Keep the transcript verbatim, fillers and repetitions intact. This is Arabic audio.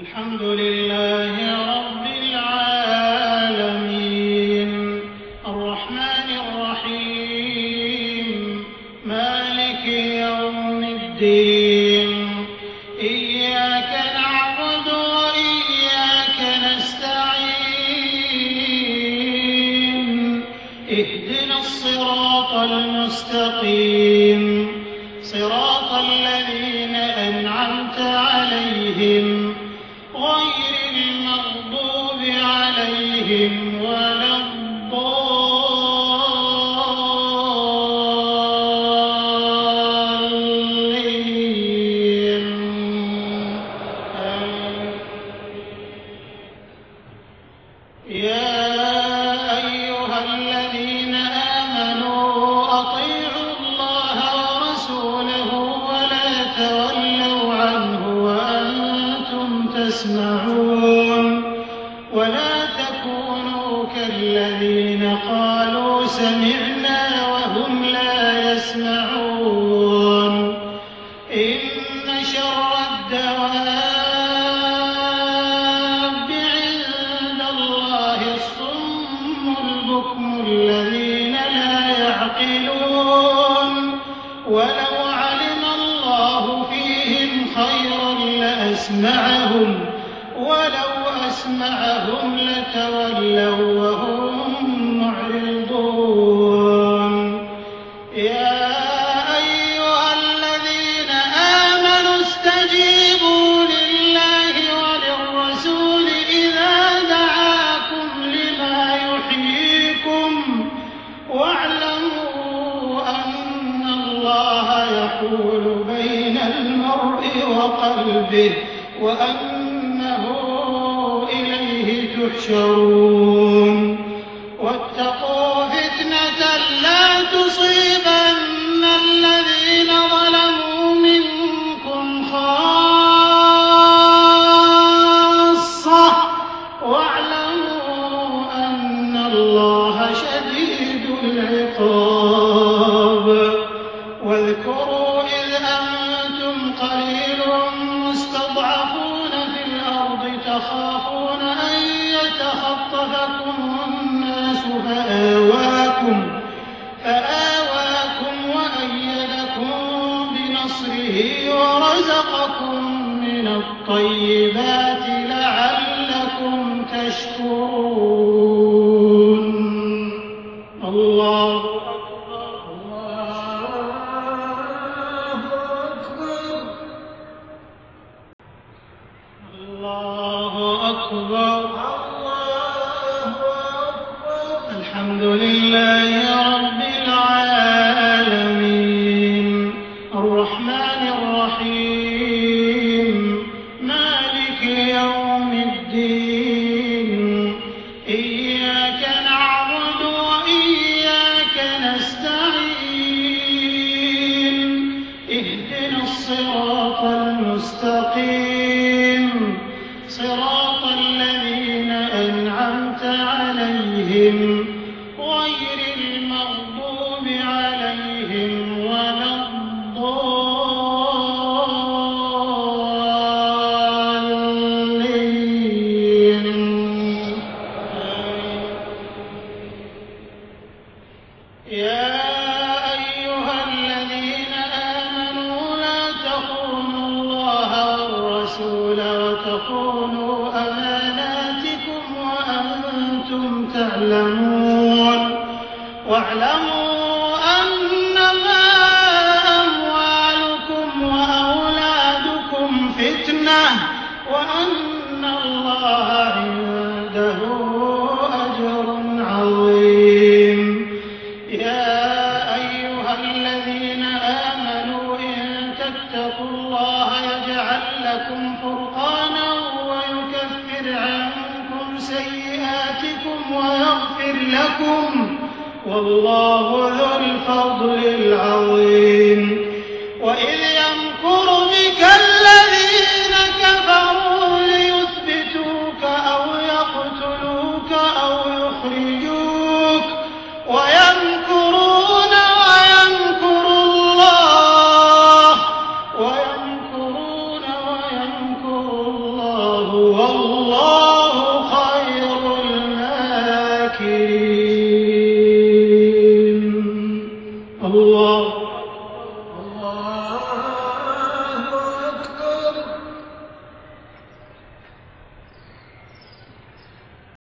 الحمد لله رب العالمين الرحمن الرحيم مالك يوم الدين إياك نعبد وإياك نستعين اهدنا الصراط المستقيم صراط الذين أنعمت عليهم غير المغضوب عليهم ولا الضالين يا أيها الذين آمنوا أطيعوا الله ورسوله ولا تولوا عنه وأنتم تسمعون ولا تكونوا كالذين قالوا سمعنا وهم لا يسمعون إن شر الدواب عند الله الصم البكم الذين لا يعقلون ولو علم الله فيهم خيرا لأسمعهم ولو أسمعهم لتولوا وهم معرضون يا أيها الذين آمنوا استجيبوا لله وللرسول إذا دعاكم لما يحييكم واعلموا أن الله يحول بين المرء وقلبه وأنه إليه تحشرون واتقوا فتنة لا تصيبن الذين ظلموا منكم خاصة واعلموا أن الله شديد العقاب واذكروا إذ أنتم قليل مستضعفون في الأرض تخافون أن يتخطفكم الناس فآواكم فآواكم وأيدكم بنصره ورزقكم من الطيبات لعلكم تشكرون الله أكبر الله أكبر الله أكبر الحمد لله رب العالمين الرحمن الرحيم مالك يوم الدين إياك نعبد وإياك نستعين اهدنا الصراط المستقيم صراط الذين أنعمت عليهم غير المغضوب عليهم ولا الضالين يا أيها الذين آمنوا لا تخونوا الله والرسول وتخونوا أماناتكم وأنتم تعلمون واعلموا أنما أموالكم وأولادكم فتنة وأن الله عنده أجر عظيم يا أيها الذين آمنوا إن تتقوا الله يجعل لكم فرقانا ويكفر عنكم سيئاتكم ويغفر لكم والله ذو الفضل العظيم وإذ يمكر بك الذين كفروا ليثبتوك أو يقتلوك أو يخرجوك ويمكرون ويمكر الله ويمكرون ويمكر الله وَاللَّهُ خَيْرُ الْمَاكِرِينَ. الله